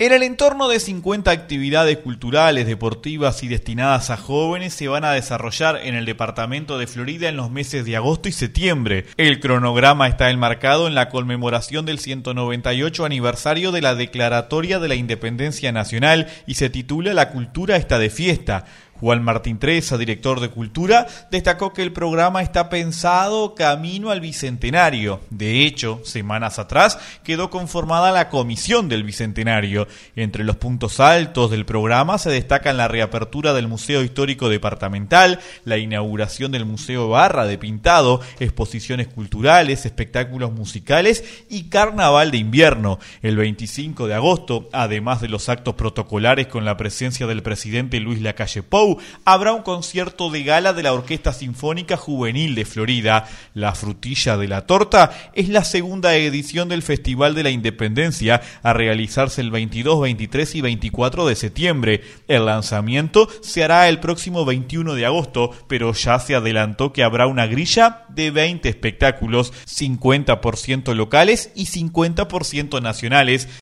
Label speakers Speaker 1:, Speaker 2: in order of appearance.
Speaker 1: En el entorno de 50 actividades culturales, deportivas y destinadas a jóvenes se van a desarrollar en el departamento de Florida en los meses de agosto y septiembre. El cronograma está enmarcado en la conmemoración del 198 aniversario de la Declaratoria de la Independencia Nacional y se titula La cultura está de fiesta. Juan Martín Treza, director de Cultura, destacó que el programa está pensado camino al Bicentenario. De hecho, semanas atrás quedó conformada la comisión del Bicentenario. Entre los puntos altos del programa se destacan la reapertura del Museo Histórico Departamental, la inauguración del Museo Barra de Pintado, exposiciones culturales, espectáculos musicales y carnaval de invierno. El 25 de agosto, además de los actos protocolares con la presencia del presidente Luis Lacalle Pou, habrá un concierto de gala de la Orquesta Sinfónica Juvenil de Florida. La frutilla de la torta es la segunda edición del Festival de la Independencia a realizarse el 22, 23 y 24 de septiembre. El lanzamiento se hará el próximo 21 de agosto, pero ya se adelantó que habrá una grilla de 20 espectáculos, 50% locales y 50% nacionales,